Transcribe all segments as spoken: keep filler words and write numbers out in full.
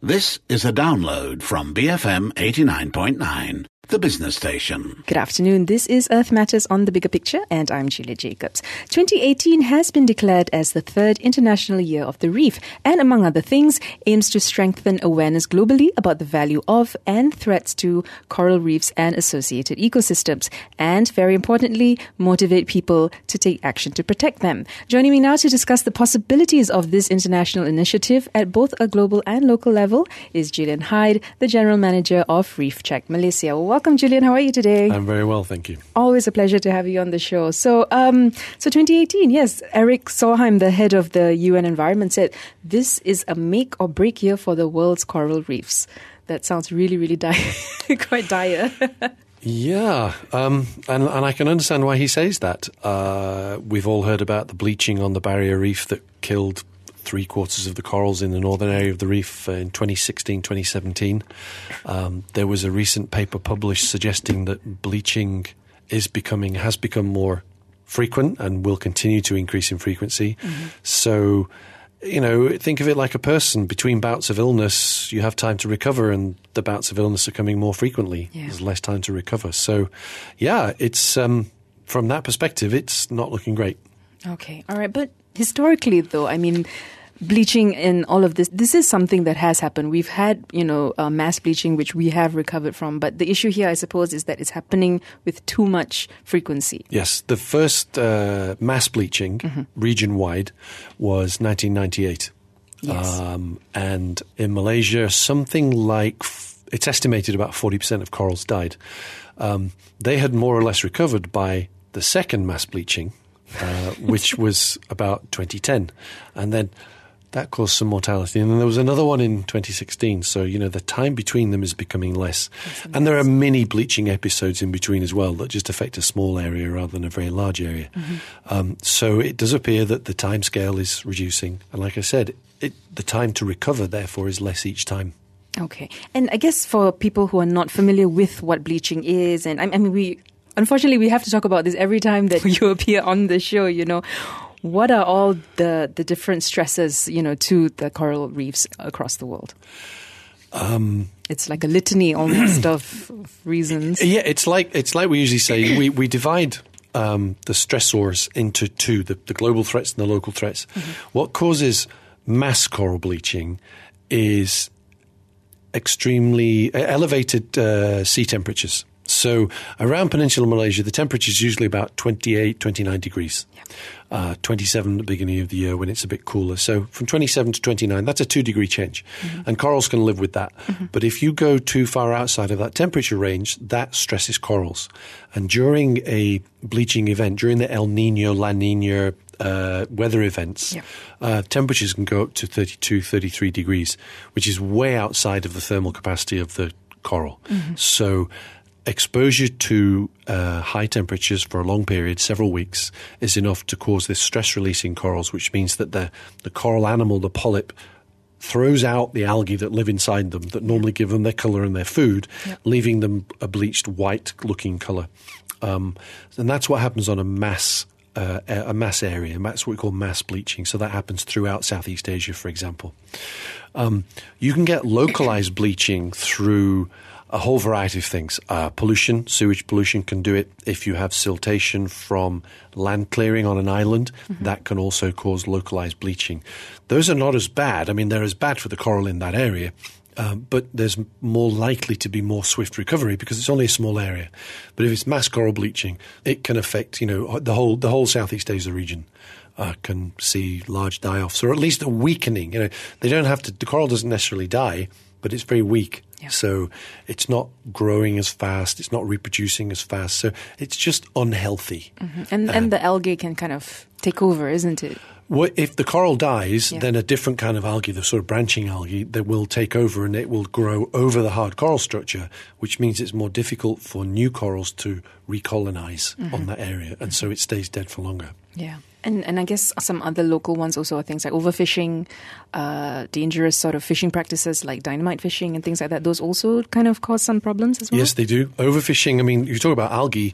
This is a download from B F M eighty-nine point nine, the business station. Good afternoon. This is Earth Matters on the Bigger Picture, and I'm Julia Jacobs. twenty eighteen has been declared as the third International Year of the Reef, and among other things, aims to strengthen awareness globally about the value of and threats to coral reefs and associated ecosystems, and, very importantly, motivate people to take action to protect them. Joining me now to discuss the possibilities of this international initiative at both a global and local level is Julian Hyde, the General Manager of Reef Check Malaysia. Welcome, Julian. How are you today? I'm very well, thank you. Always a pleasure to have you on the show. So, um, so twenty eighteen, yes, Eric Solheim, the head of the U N Environment, said this is a make or break year for the world's coral reefs. That sounds really, really dire, quite dire. Yeah, um, and, and I can understand why he says that. Uh, we've all heard about the bleaching on the barrier reef that killed three quarters of the corals in the northern area of the reef in twenty sixteen, twenty seventeen. Um, there was a recent paper published suggesting that bleaching is becoming, has become more frequent and will continue to increase in frequency. Mm-hmm. So, you know, think of it like a person. Between bouts of illness, you have time to recover, and the bouts of illness are coming more frequently. Yeah. There's less time to recover. So, yeah, it's um, from that perspective, it's not looking great. Okay, all right. But historically, though, I mean, bleaching and all of this, this is something that has happened. We've had, you know, uh, mass bleaching, which we have recovered from. But the issue here, I suppose, is that it's happening with too much frequency. Yes, the first uh, mass bleaching mm-hmm. region-wide was nineteen ninety-eight. Yes. Um, and in Malaysia, something like, f- it's estimated about forty percent of corals died. Um, they had more or less recovered by the second mass bleaching, uh, which was about twenty ten. And then that caused some mortality. And then there was another one in twenty sixteen. So, you know, the time between them is becoming less. And there are many bleaching episodes in between as well that just affect a small area rather than a very large area. Mm-hmm. Um, so it does appear that the time scale is reducing. And like I said, it, the time to recover, therefore, is less each time. Okay. And I guess for people who are not familiar with what bleaching is, and I, I mean, we unfortunately, we have to talk about this every time that you appear on the show, you know. What are all the, the different stresses, you know, to the coral reefs across the world? Um, it's like a litany almost of reasons. Yeah, it's like it's like we usually say, we, we divide um, the stressors into two, the, the global threats and the local threats. Mm-hmm. What causes mass coral bleaching is extremely uh, elevated uh, sea temperatures. So around Peninsular Malaysia, the temperature is usually about twenty-eight, twenty-nine degrees. Yeah. Uh, twenty-seven at the beginning of the year when it's a bit cooler. So from twenty-seven to twenty-nine, that's a two-degree change. Mm-hmm. And corals can live with that. Mm-hmm. But if you go too far outside of that temperature range, that stresses corals. And during a bleaching event, during the El Niño, La Niña uh, weather events, yeah. uh, temperatures can go up to thirty-two, thirty-three degrees, which is way outside of the thermal capacity of the coral. Mm-hmm. So exposure to uh, high temperatures for a long period, several weeks, is enough to cause this stress release in corals, which means that the, the coral animal, the polyp, throws out the algae that live inside them that normally give them their colour and their food, yep. leaving them a bleached white-looking colour. Um, and that's what happens on a mass uh, a mass area. That's what we call mass bleaching. So that happens throughout Southeast Asia, for example. Um, you can get localised bleaching through a whole variety of things. Uh, pollution, sewage pollution can do it. If you have siltation from land clearing on an island, mm-hmm. that can also cause localized bleaching. Those are not as bad. I mean, they're as bad for the coral in that area, um, but there's more likely to be more swift recovery because it's only a small area. But if it's mass coral bleaching, it can affect, you know, the whole the whole Southeast Asia region. Uh, can see large die-offs, or at least a weakening. You know, they don't have to. The coral doesn't necessarily die, but it's very weak. Yeah. So it's not growing as fast. It's not reproducing as fast. So it's just unhealthy. Mm-hmm. And uh, and the algae can kind of take over, isn't it? Well, if the coral dies, yeah. then a different kind of algae, the sort of branching algae, that will take over and it will grow over the hard coral structure, which means it's more difficult for new corals to recolonize mm-hmm. on that area. And mm-hmm. so it stays dead for longer. Yeah. And and I guess some other local ones also are things like overfishing, uh, dangerous sort of fishing practices like dynamite fishing and things like that. Those also kind of cause some problems as well? Yes, they do. Overfishing, I mean, you talk about algae.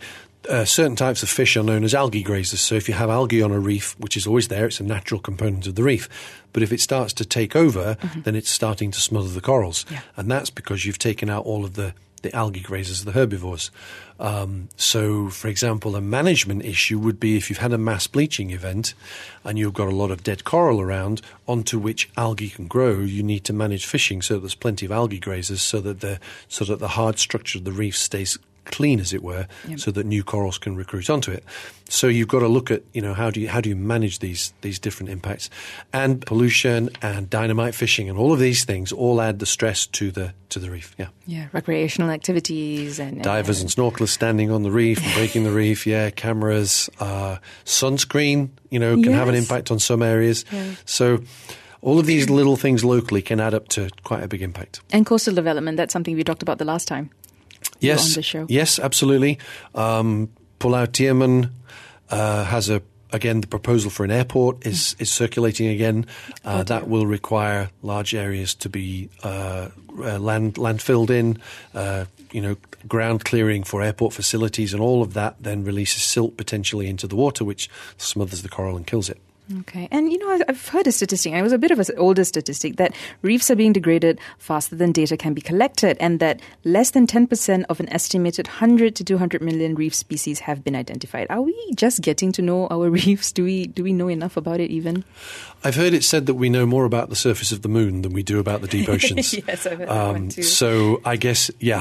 uh, certain types of fish are known as algae grazers. So if you have algae on a reef, which is always there, it's a natural component of the reef. But if it starts to take over, mm-hmm. then it's starting to smother the corals. Yeah. And that's because you've taken out all of the, the algae grazers, the herbivores. Um, so, for example, a management issue would be if you've had a mass bleaching event and you've got a lot of dead coral around onto which algae can grow, you need to manage fishing so that there's plenty of algae grazers so that the, so that the hard structure of the reef stays clean, as it were, yep. so that new corals can recruit onto it. So you've got to look at, you know, how do you how do you manage these these different impacts, and pollution and dynamite fishing and all of these things all add the stress to the to the reef. Yeah, yeah, recreational activities and divers and, and snorkelers standing on the reef and breaking the reef. Yeah, cameras, uh, sunscreen, you know, can yes. have an impact on some areas. Yeah. So. All of these little things locally can add up to quite a big impact. And coastal development, that's something we talked about the last time. Yes, on the show. Yes, absolutely. Um, Pulau Tioman uh, has a again the proposal for an airport is is circulating again. Uh, that will require large areas to be uh, uh, land land filled in. Uh, you know, ground clearing for airport facilities, and all of that then releases silt potentially into the water, which smothers the coral and kills it. Okay. And, you know, I've heard a statistic, it was a bit of an older statistic, that reefs are being degraded faster than data can be collected, and that less than ten percent of an estimated one hundred to two hundred million reef species have been identified. Are we just getting to know our reefs? Do we do we know enough about it even? I've heard it said that we know more about the surface of the moon than we do about the deep oceans. Yes, I've heard um, that one too. So I guess, yeah,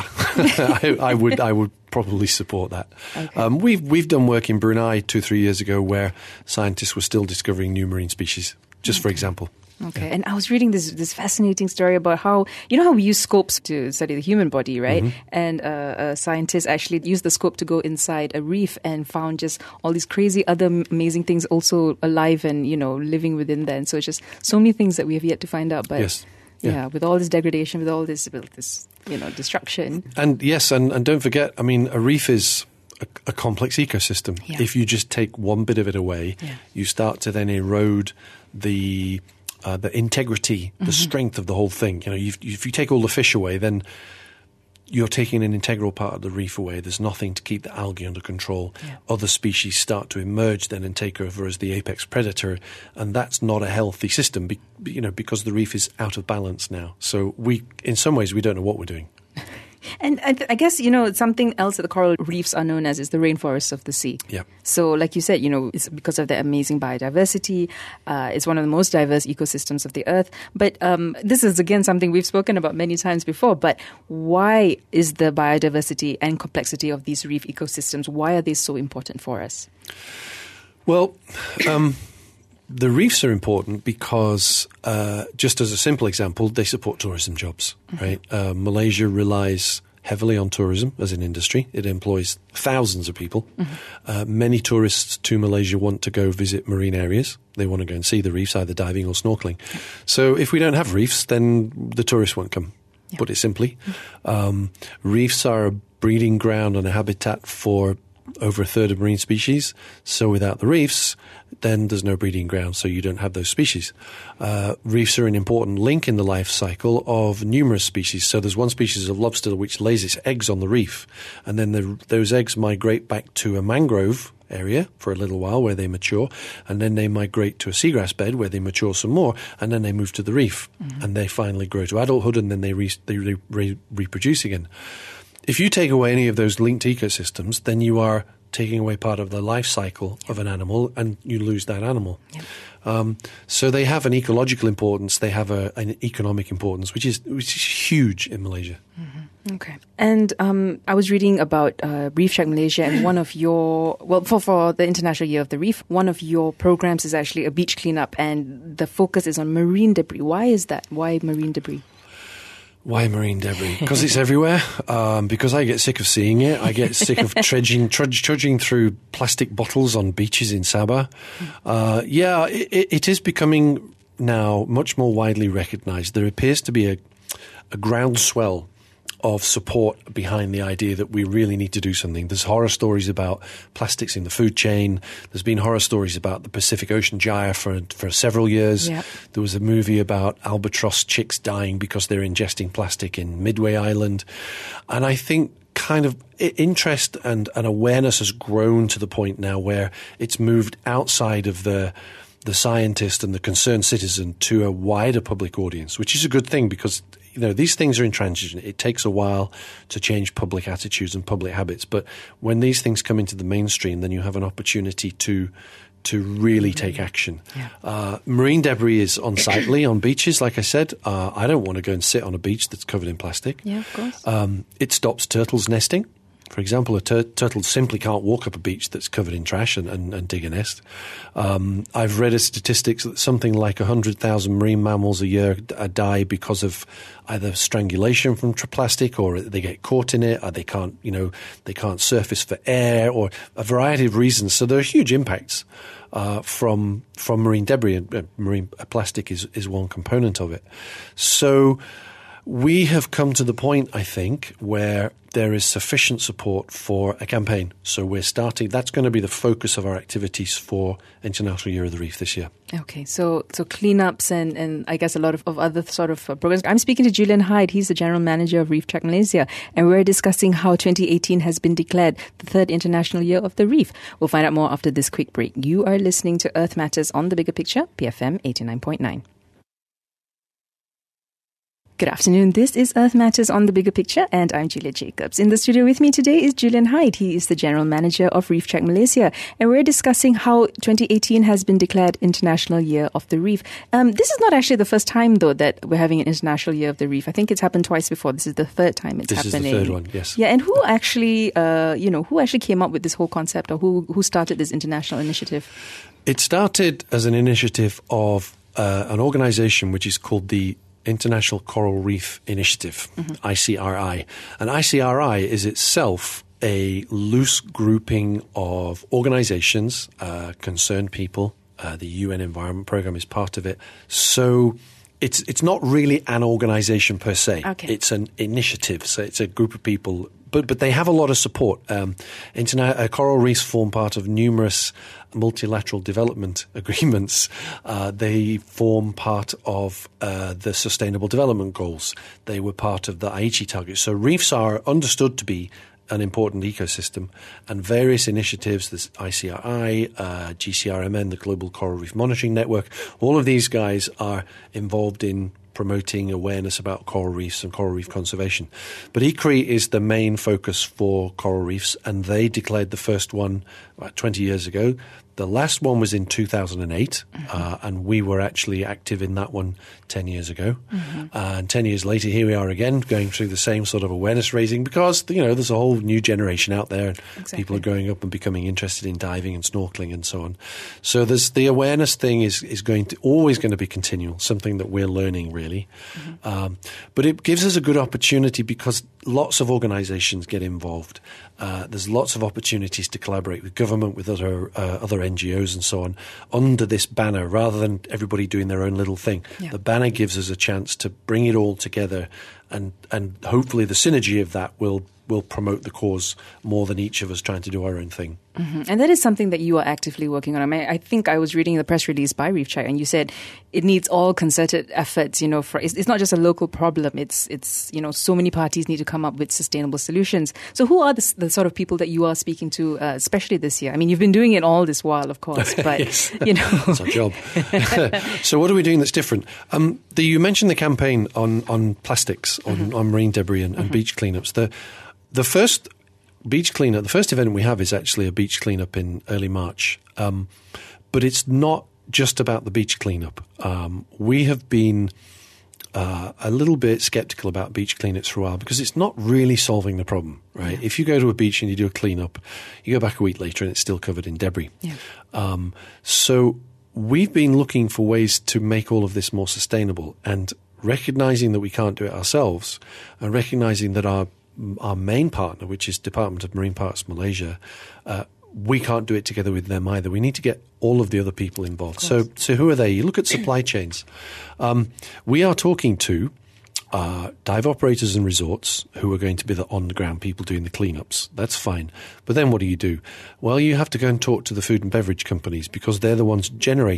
I, I would I would probably support that. Okay. Um, we've we've done work in Brunei two, three years ago where scientists were still discovering new marine species, just okay. for example. Okay, yeah. And I was reading this this fascinating story about how, you know how we use scopes to study the human body, right? Mm-hmm. And uh, a scientist actually used the scope to go inside a reef and found just all these crazy other amazing things also alive and, you know, living within there. And so it's just so many things that we have yet to find out. But yes. Yeah. yeah, with all this degradation, with all this, with this, you know, destruction. And yes, and, and don't forget, I mean, a reef is a, a complex ecosystem. Yeah. If you just take one bit of it away, yeah. you start to then erode the uh, the integrity, the mm-hmm. strength of the whole thing. You know, you've, if you take all the fish away, then you're taking an integral part of the reef away. There's nothing to keep the algae under control. Yeah. Other species start to emerge then and take over as the apex predator, and that's not a healthy system, be, you know, because the reef is out of balance now. So we, in some ways, we don't know what we're doing. And I, th- I guess, you know, something else that the coral reefs are known as is the rainforests of the sea. Yeah. So like you said, you know, it's because of the amazing biodiversity. Uh, it's one of the most diverse ecosystems of the earth. But um, this is, again, something we've spoken about many times before. But why is the biodiversity and complexity of these reef ecosystems, why are they so important for us? Well, um, the reefs are important because, uh, just as a simple example, they support tourism jobs, mm-hmm. right? Uh, Malaysia relies heavily on tourism as an industry. It employs thousands of people. Mm-hmm. Uh, many tourists to Malaysia want to go visit marine areas. They want to go and see the reefs, either diving or snorkeling. Yeah. So if we don't have reefs, then the tourists won't come, yeah. put it simply. Mm-hmm. Um, reefs are a breeding ground and a habitat for over a third of marine species. So without the reefs, then there's no breeding ground, so you don't have those species. Uh, reefs are an important link in the life cycle of numerous species. So there's one species of lobster which lays its eggs on the reef, and then the, those eggs migrate back to a mangrove area for a little while where they mature, and then they migrate to a seagrass bed where they mature some more, and then they move to the reef, mm-hmm. and they finally grow to adulthood, and then they, re- they re- re- reproduce again. If you take away any of those linked ecosystems, then you are taking away part of the life cycle of an animal, and you lose that animal. Yep. Um, so they have an ecological importance. They have a, an economic importance, which is which is huge in Malaysia. Mm-hmm. Okay. And um, I was reading about uh, Reef Shack Malaysia, and one of your, well, for, for the International Year of the Reef, one of your programs is actually a beach cleanup, and the focus is on marine debris. Why is that? Why marine debris? Why marine debris? Because it's everywhere. Um, because I get sick of seeing it. I get sick of trudging, trudge, trudging through plastic bottles on beaches in Sabah. Uh, yeah, it, it is becoming now much more widely recognised. There appears to be a, a groundswell of support behind the idea that we really need to do something. There's horror stories about plastics in the food chain. There's been horror stories about the Pacific Ocean gyre for for several years. Yep. There was a movie about albatross chicks dying because they're ingesting plastic in Midway Island. And I think kind of interest and, and awareness has grown to the point now where it's moved outside of the the scientist and the concerned citizen to a wider public audience, which is a good thing because, you know, these things are in transition. It takes a while to change public attitudes and public habits. But when these things come into the mainstream, then you have an opportunity to to really take action. Yeah. Uh, marine debris is unsightly on beaches, like I said. Uh, I don't want to go and sit on a beach that's covered in plastic. Yeah, of course. Um, it stops turtles nesting. For example, a tur- turtle simply can't walk up a beach that's covered in trash and, and, and dig a nest. Um, I've read a statistics that something like one hundred thousand marine mammals a year d- die because of either strangulation from tr- plastic, or they get caught in it, or they can't, you know, they can't surface for air, or a variety of reasons. So there are huge impacts uh, from from marine debris, and uh, marine uh, plastic is is one component of it. So we have come to the point, I think, where there is sufficient support for a campaign. So we're starting, that's going to be the focus of our activities for International Year of the Reef this year. Okay, so so cleanups and, and I guess a lot of, of other sort of uh, programs. I'm speaking to Julian Hyde. He's the General Manager of Reef Track Malaysia, and we're discussing how twenty eighteen has been declared the third International Year of the Reef. We'll find out more after this quick break. You are listening to Earth Matters on The Bigger Picture, B F M eighty-nine point nine. Good afternoon. This is Earth Matters on The Bigger Picture, and I'm Julia Jacobs. In the studio with me today is Julian Hyde. He is the General Manager of Reef Track Malaysia, and we're discussing how twenty eighteen has been declared International Year of the Reef. Um, this is not actually the first time, though, that we're having an International Year of the Reef. I think it's happened twice before. This is the third time it's this happening. This is the third one, yes. Yeah, and who actually, uh, you know, who actually came up with this whole concept, or who who started this international initiative? It started as an initiative of uh, an organisation which is called the International Coral Reef Initiative, mm-hmm. I C R I. And I C R I is itself a loose grouping of organizations, uh, concerned people. Uh, the U N Environment Programme is part of it. So it's it's not really an organization per se. Okay. It's an initiative. So it's a group of people. But but they have a lot of support. Um, interna- uh, coral reefs form part of numerous multilateral development agreements. Uh, they form part of uh, the Sustainable Development Goals. They were part of the Aichi targets. So reefs are understood to be an important ecosystem, and various initiatives, this I C R I, uh, G C R M N, the Global Coral Reef Monitoring Network, all of these guys are involved in promoting awareness about coral reefs and coral reef conservation. But I C R I is the main focus for coral reefs, and they declared the first one about twenty years ago. The last one was in two thousand eight, mm-hmm. uh, and we were actually active in that one ten years ago. Mm-hmm. Uh, and ten years later, here we are again, going through the same sort of awareness raising, because, you know, there's a whole new generation out there, and exactly. people are growing up and becoming interested in diving and snorkeling and so on. So there's the awareness thing is is going to always going to be continual, something that we're learning really. Mm-hmm. Um, but it gives us a good opportunity because lots of organizations get involved. Uh, there's lots of opportunities to collaborate with government, with other uh, other N G Os and so on, under this banner, rather than everybody doing their own little thing. Yeah. The banner gives us a chance to bring it all together, and and hopefully the synergy of that will will promote the cause more than each of us trying to do our own thing. Mm-hmm. And that is something that you are actively working on. I mean, I think I was reading the press release by Reef Track, and you said it needs all concerted efforts. You know, for it's, it's not just a local problem. It's it's you know, so many parties need to come up with sustainable solutions. So, who are the, the sort of people that you are speaking to, uh, especially this year? I mean, you've been doing it all this while, of course, but yes. you know, it's our job. So, what are we doing that's different? Um, the, you mentioned the campaign on on plastics, on, mm-hmm. on marine debris and, and mm-hmm. beach cleanups. The the first beach cleanup, the first event we have is actually a beach cleanup in early March. Um, but it's not just about the beach cleanup. Um, we have been uh, a little bit skeptical about beach cleanups for a while because it's not really solving the problem, right? Yeah. If you go to a beach and you do a cleanup, you go back a week later and it's still covered in debris. Yeah. Um, so we've been looking for ways to make all of this more sustainable, and recognizing that we can't do it ourselves, and recognizing that our our main partner, which is Department of Marine Parks Malaysia, uh, we can't do it together with them either. We need to get all of the other people involved. So, so who are they? You look at supply chains. Um, we are talking to uh, dive operators and resorts who are going to be the on-the-ground people doing the cleanups. That's fine. But then what do you do? Well, you have to go and talk to the food and beverage companies because they're the ones generating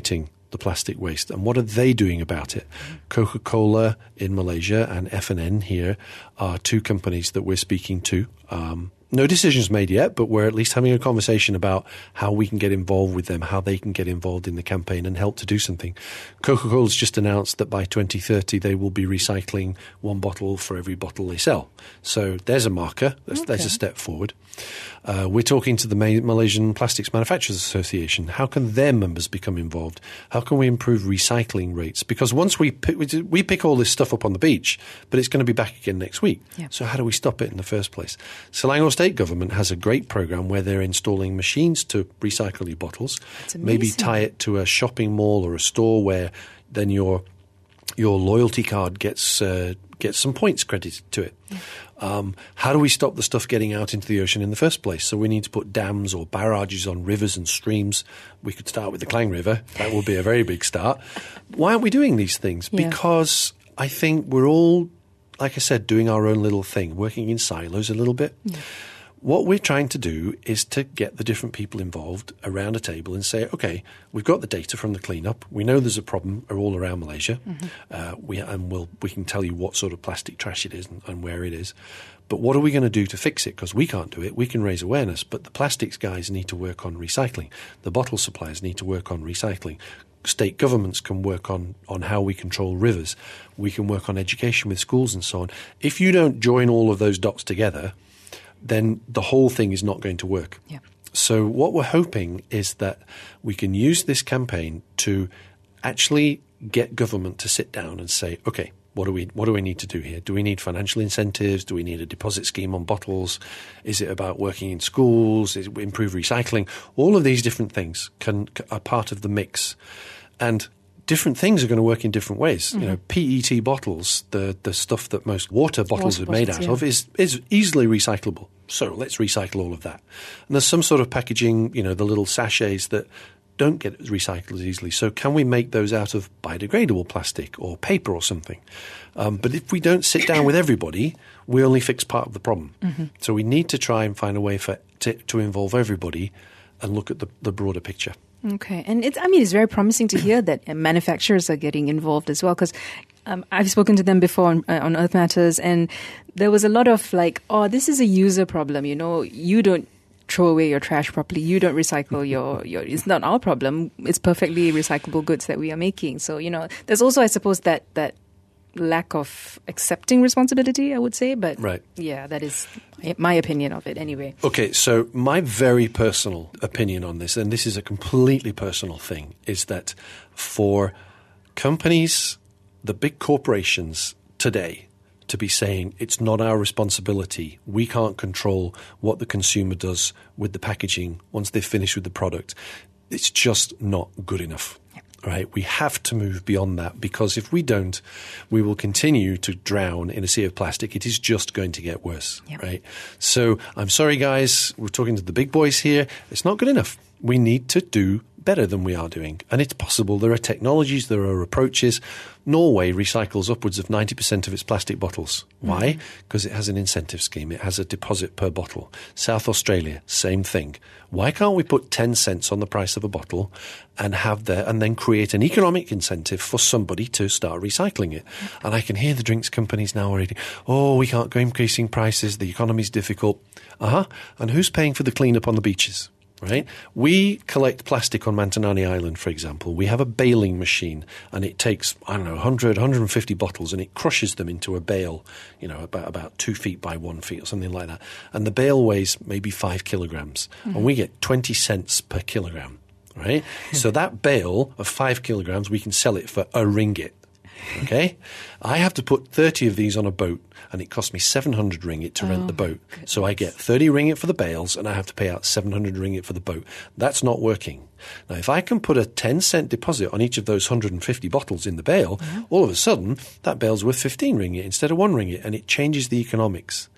the plastic waste, and what are they doing about it? Coca-Cola in Malaysia and F and N here are two companies that we're speaking to. Um, no decisions made yet, but we're at least having a conversation about how we can get involved with them, how they can get involved in the campaign and help to do something. Coca-Cola's just announced that by twenty thirty they will be recycling one bottle for every bottle they sell. So there's a marker. There's, Okay. there's a step forward. Uh, we're talking to the Ma- Malaysian Plastics Manufacturers Association. How can their members become involved? How can we improve recycling rates? Because once we pick, we pick all this stuff up on the beach, but it's going to be back again next week. Yeah. So how do we stop it in the first place? Selangor State Government has a great program where they're installing machines to recycle your bottles. That's Maybe amazing. tie it to a shopping mall or a store where then your your loyalty card gets uh, gets some points credited to it. Yeah. Um, how do we stop the stuff getting out into the ocean in the first place? So we need to put dams or barrages on rivers and streams. We could start with the Klang River. That would be a very big start. Why aren't we doing these things? Yeah. Because I think we're all, like I said, doing our own little thing, working in silos a little bit. Yeah. What we're trying to do is to get the different people involved around a table and say, okay, we've got the data from the cleanup. We know there's a problem all around Malaysia. Mm-hmm. Uh, we, and we'll, we can tell you what sort of plastic trash it is and, and where it is. But what are we going to do to fix it? Because we can't do it. We can raise awareness, but the plastics guys need to work on recycling. The bottle suppliers need to work on recycling. State governments can work on, on how we control rivers. We can work on education with schools and so on. If you don't join all of those dots together, then the whole thing is not going to work. Yeah. So what we're hoping is that we can use this campaign to actually get government to sit down and say, okay, what do we what do we need to do here? Do we need financial incentives? Do we need a deposit scheme on bottles? Is it about working in schools? Is it improve recycling? All of these different things can are part of the mix. And different things are going to work in different ways. Mm-hmm. You know, P E T bottles, the the stuff that most water bottles Water are made bottles, out yeah. of, is is easily recyclable. So let's recycle all of that. And there's some sort of packaging, you know, the little sachets that don't get recycled as easily. So can we make those out of biodegradable plastic or paper or something? Um, but if we don't sit down with everybody, we only fix part of the problem. Mm-hmm. So we need to try and find a way for to, to involve everybody and look at the, the broader picture. Okay. And it's, I mean, it's very promising to hear that uh, manufacturers are getting involved as well, because um, I've spoken to them before on, uh, on Earth Matters, and there was a lot of like, oh, this is a user problem. You know, you don't throw away your trash properly. You don't recycle your, your, it's not our problem. It's perfectly recyclable goods that we are making. So, you know, there's also, I suppose, that, that lack of accepting responsibility, I would say. But right. yeah, that is my opinion of it anyway. Okay, so my very personal opinion on this, and this is a completely personal thing, is that for companies, the big corporations today, to be saying it's not our responsibility, we can't control what the consumer does with the packaging once they've finished with the product, it's just not good enough. Right, we have to move beyond that, because if we don't, we will continue to drown in a sea of plastic. It is just going to get worse. Yep. Right. So I'm sorry, guys. We're talking to the big boys here. It's not good enough. We need to do better than we are doing, and it's possible. There are technologies, there are approaches. Norway recycles upwards of ninety percent of its plastic bottles. Why? Because mm-hmm. it has an incentive scheme. It has a deposit per bottle. South Australia, same thing. Why can't we put ten cents on the price of a bottle and have the, and then create an economic incentive for somebody to start recycling it? And I can hear the drinks companies now already, oh, we can't go increasing prices, the economy's difficult. Uh-huh. And who's paying for the cleanup on the beaches? Right? We collect plastic on Mantanani Island, for example. We have a baling machine, and it takes, I don't know, one hundred, one hundred fifty bottles, and it crushes them into a bale, you know, about, about two feet by one feet or something like that. And the bale weighs maybe five kilograms, mm-hmm. and we get twenty cents per kilogram, right? So that bale of five kilograms, we can sell it for a ringgit. Okay, I have to put thirty of these on a boat, and it costs me seven hundred ringgit to rent oh, the boat. goodness. So I get thirty ringgit for the bales, and I have to pay out seven hundred ringgit for the boat. That's not working. Now, if I can put a ten cent deposit on each of those one hundred fifty bottles in the bale, mm-hmm. all of a sudden, that bale's worth fifteen ringgit instead of one ringgit, and it changes the economics.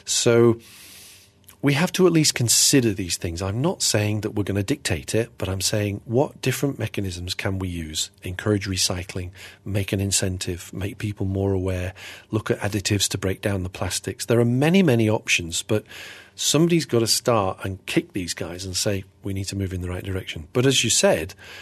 So we have to at least consider these things. I'm not saying that we're going to dictate it, but I'm saying what different mechanisms can we use? Encourage recycling, make an incentive, make people more aware, look at additives to break down the plastics. There are many, many options, but somebody's got to start and kick these guys and say, we need to move in the right direction. But as you said,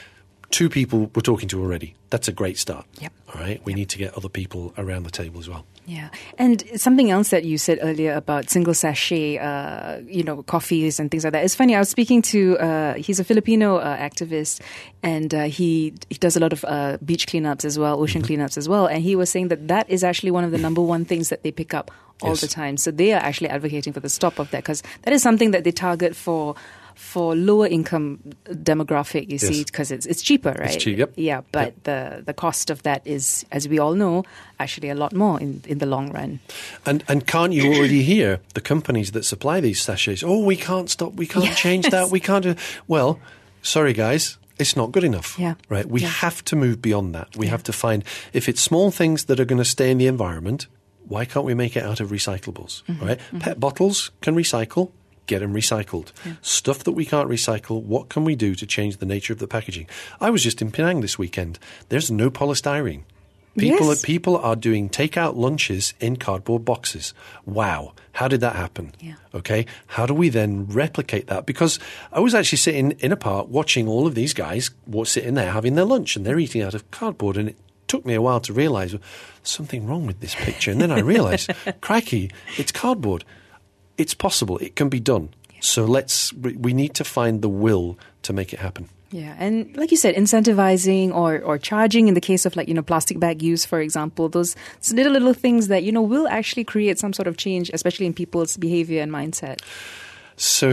two people we're talking to already. That's a great start. Yep. All right. We Yep. need to get other people around the table as well. Yeah. And something else that you said earlier about single sachet, uh, you know, coffees and things like that. It's funny. I was speaking to, uh, he's a Filipino uh, activist, and uh, he, he does a lot of uh, beach cleanups as well, ocean mm-hmm. cleanups as well. And he was saying that that is actually one of the number one things that they pick up all yes. the time. So they are actually advocating for the stop of that, because that is something that they target for for lower income demographic, you yes. see, because it's it's cheaper, right? It's cheap, yep. Yeah, but yep. the the cost of that is, as we all know, actually a lot more in, in the long run. And and can't you already hear the companies that supply these sachets? Oh, we can't stop, we can't yes. change that, we can't do. Well, sorry guys, it's not good enough. Yeah. Right? We yeah. have to move beyond that. We yeah. have to find, if it's small things that are going to stay in the environment, why can't we make it out of recyclables? Mm-hmm. Right? Mm-hmm. Pet bottles can recycle. Get them recycled. Yeah. Stuff that we can't recycle, what can we do to change the nature of the packaging? I was just in Penang this weekend. There's no polystyrene. People, yes. are, people are doing takeout lunches in cardboard boxes. Wow. How did that happen? Yeah. Okay. How do we then replicate that? Because I was actually sitting in a park watching all of these guys sitting there having their lunch, and they're eating out of cardboard, and it took me a while to realize something wrong with this picture. And then I realized, crikey, it's cardboard. It's possible. It can be done. Yeah. So let's, we need to find the will to make it happen. Yeah. And like you said, incentivizing or, or charging in the case of like, you know, plastic bag use, for example, those little, little things that, you know, will actually create some sort of change, especially in people's behavior and mindset. So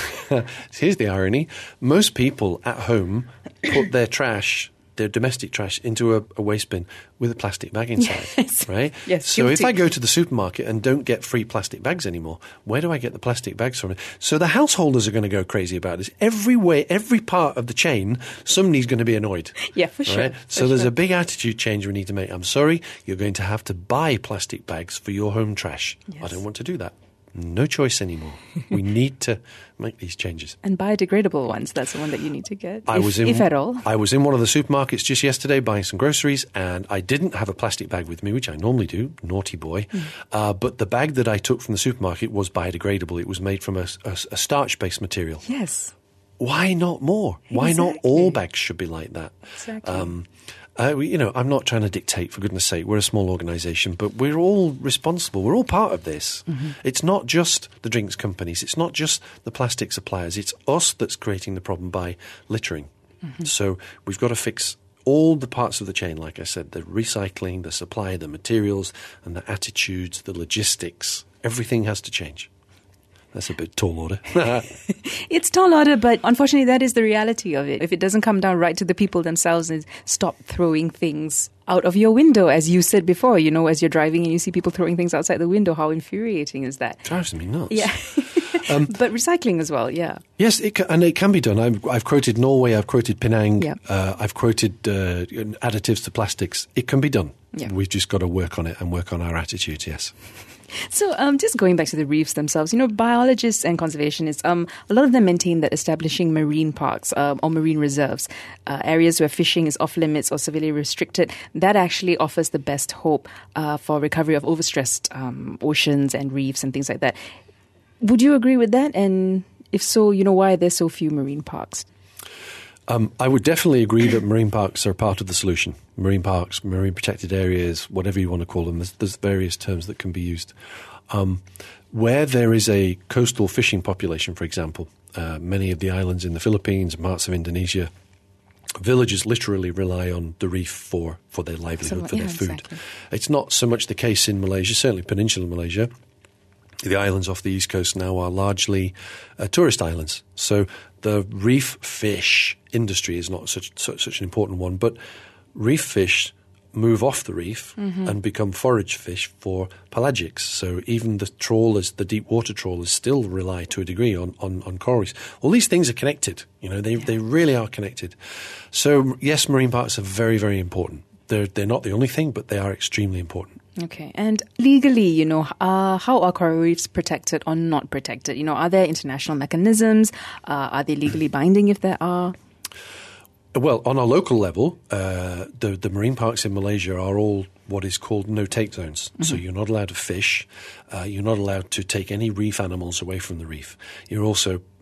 here's the irony. Most people at home put their trash, their domestic trash, into a, a waste bin with a plastic bag inside, yes. right? Yes, so guilty. If I go to the supermarket and don't get free plastic bags anymore, where do I get the plastic bags from? So the householders are going to go crazy about this. Every way, every part of the chain, somebody's going to be annoyed. Yeah, for sure. Right? For so there's sure. a big attitude change we need to make. I'm sorry, you're going to have to buy plastic bags for your home trash. Yes. I don't want to do that. No choice anymore. We need to make these changes. And biodegradable ones, that's the one that you need to get, I if, was in, if at all. I was in one of the supermarkets just yesterday buying some groceries, and I didn't have a plastic bag with me, which I normally do, naughty boy. Mm. Uh, but the bag that I took from the supermarket was biodegradable. It was made from a, a, a starch-based material. Yes. Why not more? Exactly. Why not all bags should be like that? Exactly. Um, Uh, we, you know, I'm not trying to dictate, for goodness sake. We're a small organisation, but we're all responsible. We're all part of this. Mm-hmm. It's not just the drinks companies. It's not just the plastic suppliers. It's us that's creating the problem by littering. Mm-hmm. So we've got to fix all the parts of the chain, like I said, the recycling, the supply, the materials, and the attitudes, the logistics. Everything has to change. That's a bit tall order. It's tall order, but unfortunately that is the reality of it. If it doesn't come down right to the people themselves and stop throwing things out of your window, as you said before, you know, as you're driving and you see people throwing things outside the window, how infuriating is that? Drives me nuts. Yeah. um, but recycling as well, yeah. Yes, it can, and it can be done. I've, I've quoted Norway, I've quoted Penang, yeah. uh, I've quoted uh, additives to plastics. It can be done. Yeah. We've just got to work on it and work on our attitude, yes. So um, just going back to the reefs themselves, you know, biologists and conservationists, um, a lot of them maintain that establishing marine parks um, or marine reserves, uh, areas where fishing is off limits or severely restricted, that actually offers the best hope uh, for recovery of overstressed um, oceans and reefs and things like that. Would you agree with that? And if so, you know, why are there so few marine parks? Um, I would definitely agree that marine parks are part of the solution. Marine parks, marine protected areas, whatever you want to call them, there's, there's various terms that can be used. Um, where there is a coastal fishing population, for example, uh, many of the islands in the Philippines, parts of Indonesia, villagers literally rely on the reef for, for their livelihood, so, for yeah, their food. Exactly. It's not so much the case in Malaysia, certainly peninsular Malaysia. The islands off the east coast now are largely uh, tourist islands. So the reef fish industry is not such such, such an important one, but reef fish move off the reef mm-hmm. and become forage fish for pelagics. So even the trawlers, the deep water trawlers, still rely to a degree on, on, on coral reefs. All these things are connected. You know, they, yeah. they really are connected. So yes, marine parks are very, very important. They're, they're not the only thing, but they are extremely important. Okay. And legally, you know, uh, how are coral reefs protected or not protected? You know, are there international mechanisms? Uh, are they legally binding if there are? Well, on a local level, uh, the, the marine parks in Malaysia are all what is called no-take zones. Mm-hmm. So you're not allowed to fish. Uh, you're not allowed to take any reef animals away from the reef. You're also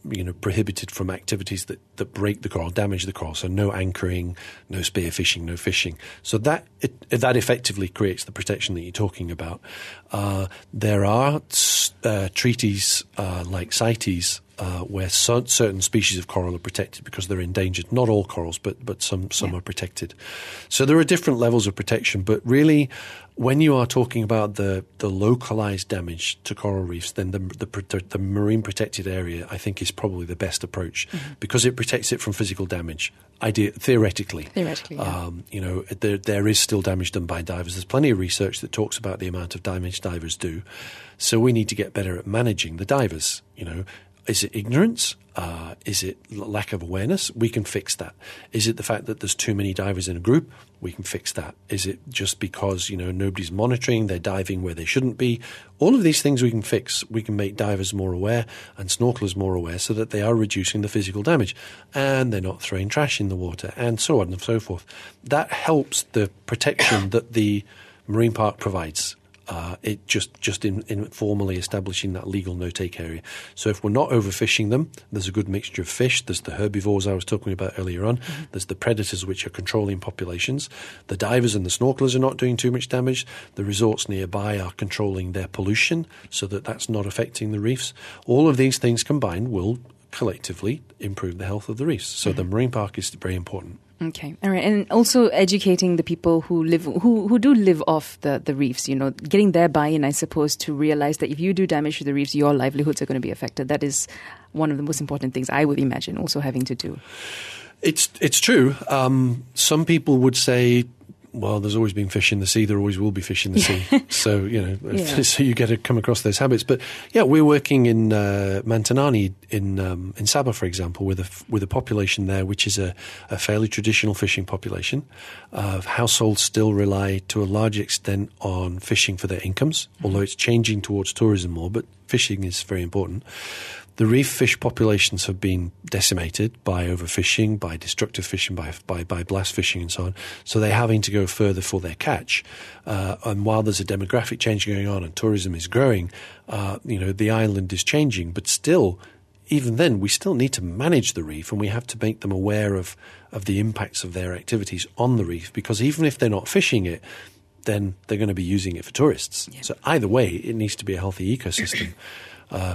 you know, prohibited from activities that, that break the coral, damage the coral. So no anchoring, no spearfishing, no fishing. So that it, that effectively creates the protection that you're talking about. Uh, there are uh, treaties uh, like CITES uh, where so, certain species of coral are protected because they're endangered. Not all corals, but but some some yeah. are protected. So there are different levels of protection. But really, when you are talking about the, the localized damage to coral reefs, then the, the the marine protected area, I think, is probably the best approach mm-hmm. because it protects it from physical damage. Idea theoretically, theoretically, yeah. um, you know, there there is still damage done by divers. There's plenty of research that talks about the amount of damage divers do. So we need to get better at managing the divers. You know, is it ignorance? Uh, is it lack of awareness? We can fix that. Is it the fact that there's too many divers in a group? We can fix that. Is it just because, you know, nobody's monitoring, they're diving where they shouldn't be? All of these things we can fix. We can make divers more aware and snorkelers more aware so that they are reducing the physical damage and they're not throwing trash in the water and so on and so forth. That helps the protection that the marine park provides. Uh, it just just in, in formally establishing that legal no-take area. So if we're not overfishing them, there's a good mixture of fish. There's the herbivores I was talking about earlier on. Mm-hmm. There's the predators which are controlling populations. The divers and the snorkelers are not doing too much damage. The resorts nearby are controlling their pollution so that that's not affecting the reefs. All of these things combined will collectively improve the health of the reefs. So mm-hmm. the marine park is very important. Okay, all right, and also educating the people who live, who who do live off the, the reefs. You know, getting their buy-in, I suppose, to realize that if you do damage to the reefs, your livelihoods are going to be affected. That is one of the most important things I would imagine also having to do. It's it's true. Um, some people would say, well, there's always been fish in the sea. There always will be fish in the sea. So, you know, yeah. so you get to come across those habits. But yeah, we're working in uh, Mantanani in um, in Sabah, for example, with a with a population there, which is a, a fairly traditional fishing population. Uh, households still rely to a large extent on fishing for their incomes, mm-hmm. although it's changing towards tourism more. But fishing is very important. The reef fish populations have been decimated by overfishing, by destructive fishing, by, by, by blast fishing and so on. So they're having to go further for their catch. Uh, and while there's a demographic change going on and tourism is growing, uh, you know, the island is changing. But still, even then, we still need to manage the reef and we have to make them aware of, of the impacts of their activities on the reef. Because even if they're not fishing it, then they're going to be using it for tourists. Yeah. So either way, it needs to be a healthy ecosystem. Uh,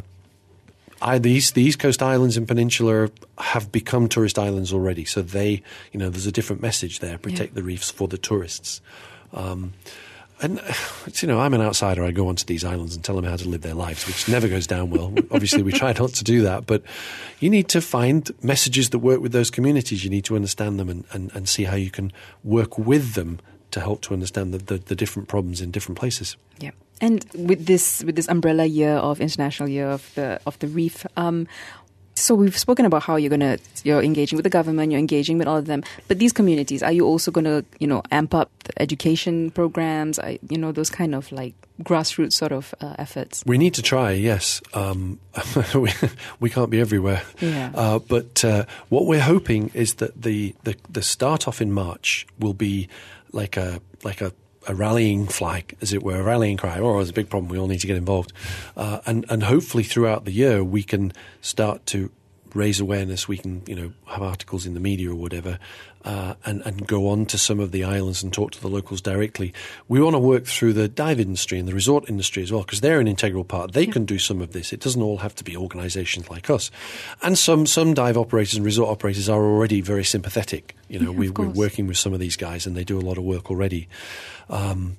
I, the, East, the East Coast Islands and Peninsula have become tourist islands already. So they, you know, there's a different message there. Protect yeah. the reefs for the tourists. Um, and, you know, I'm an outsider. I go onto these islands and tell them how to live their lives, which never goes down well. Obviously, we try not to do that. But you need to find messages that work with those communities. You need to understand them and, and, and see how you can work with them to help to understand the, the, the different problems in different places. Yeah. And with this with this umbrella year of International Year of the of the Reef, um, so we've spoken about how you're gonna you're engaging with the government, you're engaging with all of them. But these communities, are you also gonna you know amp up the education programs? You know those kind of like grassroots sort of uh, efforts. We need to try, yes. Um, we, we can't be everywhere. Yeah. Uh, but uh, what we're hoping is that the, the the start off in March will be like a like a. a rallying flag, as it were, a rallying cry. Oh, there's a big problem. We all need to get involved. Uh, and, and hopefully throughout the year, we can start to raise awareness. We can, you know, have articles in the media or whatever, uh, and, and go on to some of the islands and talk to the locals directly. We want to work through the dive industry and the resort industry as well, because they're an integral part. They yeah. can do some of this. It doesn't all have to be organizations like us. And some, some dive operators and resort operators are already very sympathetic. You know, yeah, we, we're working with some of these guys and they do a lot of work already. Um,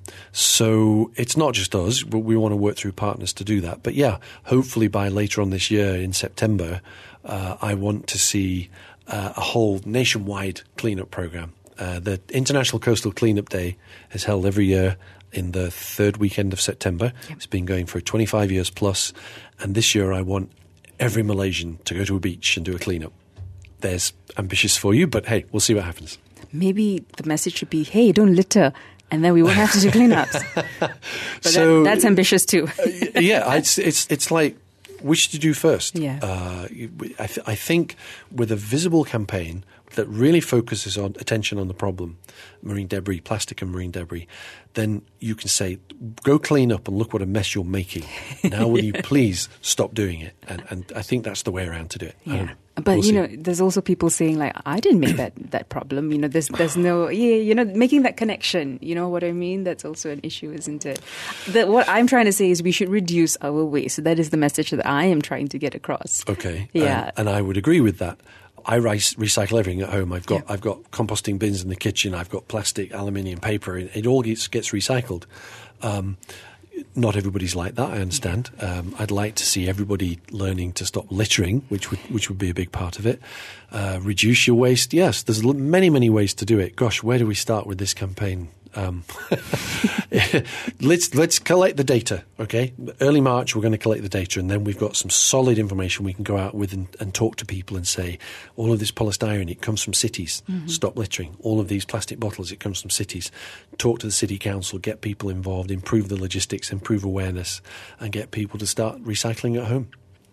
so it's not just us, but we want to work through partners to do that. But yeah, hopefully by later on this year in September, uh, I want to see uh, a whole nationwide cleanup program. Uh, the International Coastal Cleanup Day is held every year in the third weekend of September. Yep. It's been going for twenty-five years plus. And this year I want every Malaysian to go to a beach and do a cleanup. There's ambitious for you, but hey, we'll see what happens. Maybe the message should be, hey, don't litter. And then we won't have to do cleanups. But so, that, that's ambitious too. uh, yeah, it's, it's it's like, which to do first? Yeah. Uh, I, th- I think with a visible campaign that really focuses on attention on the problem, marine debris, plastic and marine debris, then you can say, go clean up and look what a mess you're making. Now will you please stop doing it? And, and I think that's the way around to do it. I don't know. But, We'll you see. know, there's also people saying, like, I didn't make that, that problem. You know, there's there's no, yeah, you know, making that connection. You know what I mean? That's also an issue, isn't it? The, what I'm trying to say is we should reduce our waste. So that is the message that I am trying to get across. Okay. Yeah. And, and I would agree with that. I rice, recycle everything at home. I've got Yeah. I've got composting bins in the kitchen. I've got plastic, aluminium, paper. It, it all gets, gets recycled. Um, Not everybody's like that, I understand. Um, I'd like to see everybody learning to stop littering, which would which would be a big part of it. Uh, reduce your waste. Yes, there's l- many, many ways to do it. Gosh, where do we start with this campaign? Um, let's let's collect the data, okay? Early March, we're going to collect the data, and then we've got some solid information we can go out with and, and talk to people and say, all of this polystyrene, it comes from cities. Mm-hmm. Stop littering. All of these plastic bottles, it comes from cities. Talk to the city council, get people involved, improve the logistics, improve awareness, and get people to start recycling at home.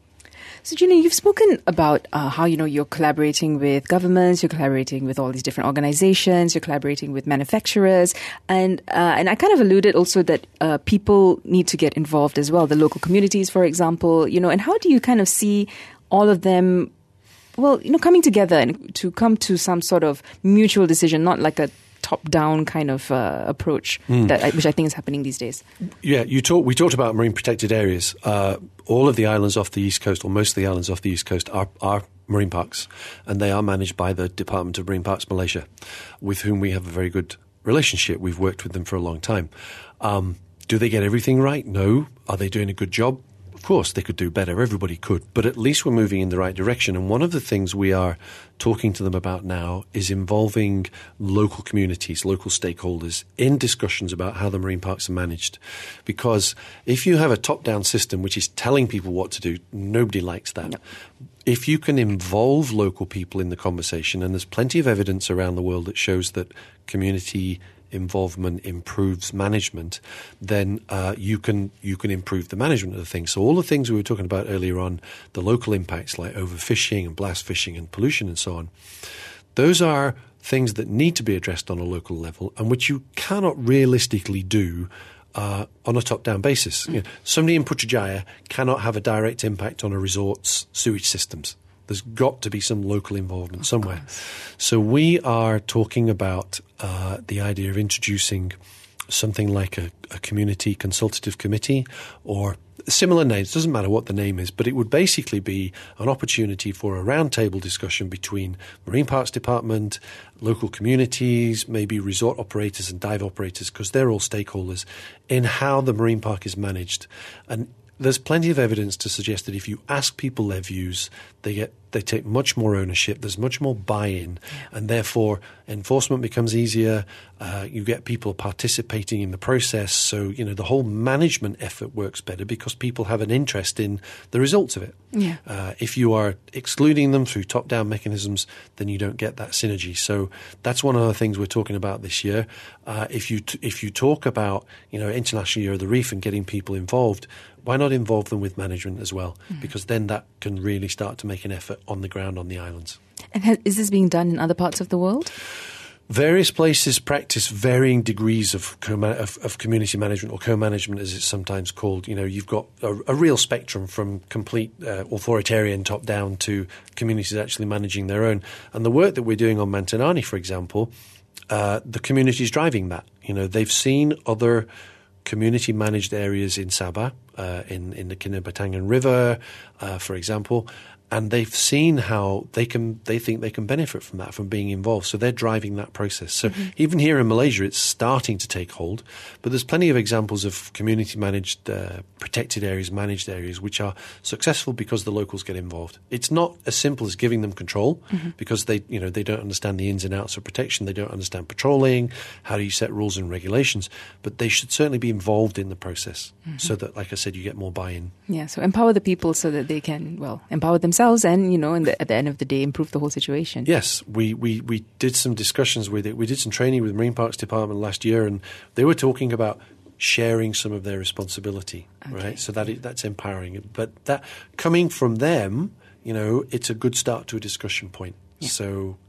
So, Julian, you've spoken about uh, how, you know, you're collaborating with governments, you're collaborating with all these different organizations, you're collaborating with manufacturers, and uh, and I kind of alluded also that uh, people need to get involved as well, the local communities, for example, you know, and how do you kind of see all of them, well, you know, coming together and to come to some sort of mutual decision, not like a top-down kind of uh, approach, mm. that which I think is happening these days. Yeah, you talk, we talked about marine protected areas. Uh, all of the islands off the East Coast, or most of the islands off the East Coast, are, are marine parks, and they are managed by the Department of Marine Parks Malaysia, with whom we have a very good relationship. We've worked with them for a long time. Um, do they get everything right? No. Are they doing a good job? Of course, they could do better. Everybody could. But at least we're moving in the right direction. And one of the things we are talking to them about now is involving local communities, local stakeholders in discussions about how the marine parks are managed. Because if you have a top-down system which is telling people what to do, nobody likes that. Yep. If you can involve local people in the conversation, and there's plenty of evidence around the world that shows that community involvement improves management, then uh, you can you can improve the management of the things. So all the things we were talking about earlier on, the local impacts like overfishing and blast fishing and pollution and so on, those are things that need to be addressed on a local level and which you cannot realistically do uh, on a top-down basis. Mm. You know, somebody in Putrajaya cannot have a direct impact on a resort's sewage systems. There's got to be some local involvement of somewhere. Course. So we are talking about uh, the idea of introducing something like a, a community consultative committee or similar names. It doesn't matter what the name is, but it would basically be an opportunity for a roundtable discussion between Marine Parks Department, local communities, maybe resort operators and dive operators, because they're all stakeholders in how the marine park is managed. And there's plenty of evidence to suggest that if you ask people their views, they get they take much more ownership. There's much more buy-in, yeah. and therefore enforcement becomes easier. Uh, you get people participating in the process, so you know the whole management effort works better because people have an interest in the results of it. Yeah. Uh, if you are excluding them through top-down mechanisms, then you don't get that synergy. So that's one of the things we're talking about this year. Uh, if you t- if you talk about you know International Year of the Reef and getting people involved, why not involve them with management as well? Mm-hmm. Because then that can really start to make an effort on the ground on the islands. And has, is this being done in other parts of the world? Various places practice varying degrees of, co- of, of community management or co-management, as it's sometimes called. You know, you've got a, a real spectrum from complete uh, authoritarian top-down to communities actually managing their own. And the work that we're doing on Mantanani, for example, uh, the community is driving that. You know, they've seen other community-managed areas in Sabah, uh, in, in the Kinabatangan River, uh, for example, and they've seen how they can, they think they can benefit from that, from being involved. So they're driving that process. So mm-hmm. even here in Malaysia, it's starting to take hold. But there's plenty of examples of community-managed, uh, protected areas, managed areas, which are successful because the locals get involved. It's not as simple as giving them control mm-hmm. because they, you know, they don't understand the ins and outs of protection. They don't understand patrolling. How do you set rules and regulations? But they should certainly be involved in the process mm-hmm. so that, like I said, you get more buy-in. Yeah. So empower the people so that they can, well, empower themselves. And, you know, and the, at the end of the day, improve the whole situation. Yes, we, we, we did some discussions with it. We did some training with the Marine Parks Department last year, and they were talking about sharing some of their responsibility, okay. right? So that that's empowering. But that coming from them, you know, it's a good start to a discussion point. Yeah. So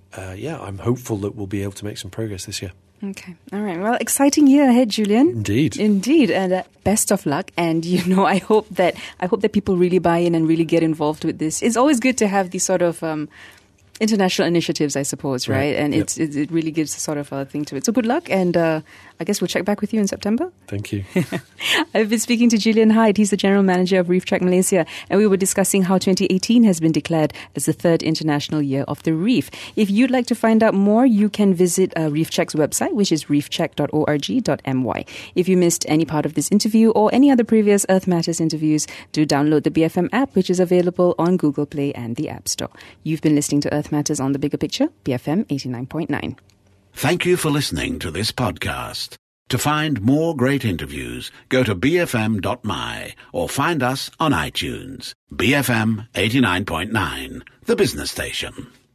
uh, yeah, I'm hopeful that we'll be able to make some progress this year. Okay. All right. Well, exciting year ahead, Julian. Indeed. Indeed. And uh, best of luck. And, you know, I hope that I hope that people really buy in and really get involved with this. It's always good to have these sort of um, international initiatives, I suppose, right? right. And yep. it's, it, it really gives a sort of a thing to it. So good luck. And uh, I guess we'll check back with you in September. Thank you. I've been speaking to Julian Hyde. He's the General Manager of Reef Track Malaysia. And we were discussing how twenty eighteen has been declared as the third International Year of the Reef. If you'd like to find out more, you can visit uh, Reef Check's website, which is reef check dot org dot m y. If you missed any part of this interview or any other previous Earth Matters interviews, do download the B F M app, which is available on Google Play and the App Store. You've been listening to Earth Matters on the Bigger Picture, B F M eighty-nine point nine. Thank you for listening to this podcast. To find more great interviews, go to b f m dot m y or find us on iTunes. B F M eighty-nine point nine, the business station.